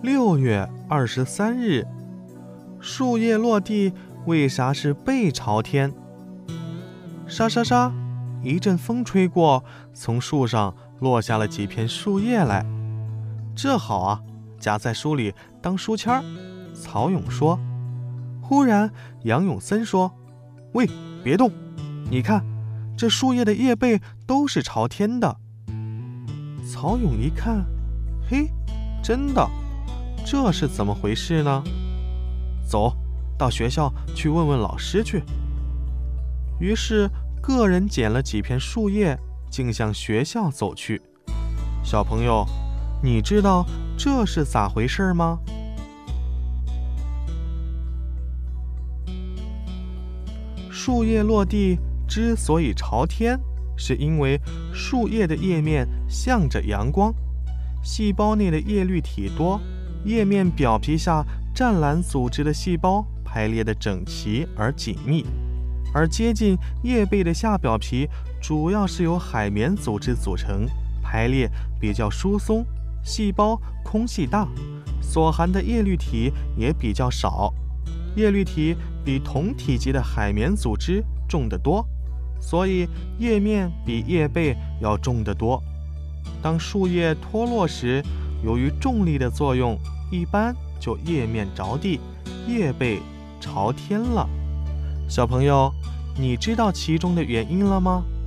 6月23日，树叶落地为啥是背朝天？沙沙沙，一阵风吹过，从树上落下了几片树叶来。这好啊，夹在书里当书签儿。曹勇说。忽然杨永森说：喂，别动，你看这树叶的叶背都是朝天的。曹勇一看，嘿，真的，这是怎么回事呢？走，到学校去问问老师去。于是个人捡了几片树叶，竟向学校走去。小朋友，你知道这是咋回事吗？树叶落地之所以朝天，是因为树叶的叶面向着阳光，细胞内的叶绿体多，叶面表皮下湛蓝组织的细胞排列得整齐而紧密，而接近叶背的下表皮主要是由海绵组织组成，排列比较疏松，细胞空隙大，所含的叶绿体也比较少。叶绿体比同体积的海绵组织重得多，所以叶面比叶背要重得多。当树叶脱落时，由于重力的作用，一般就叶面着地，叶背朝天了。小朋友，你知道其中的原因了吗？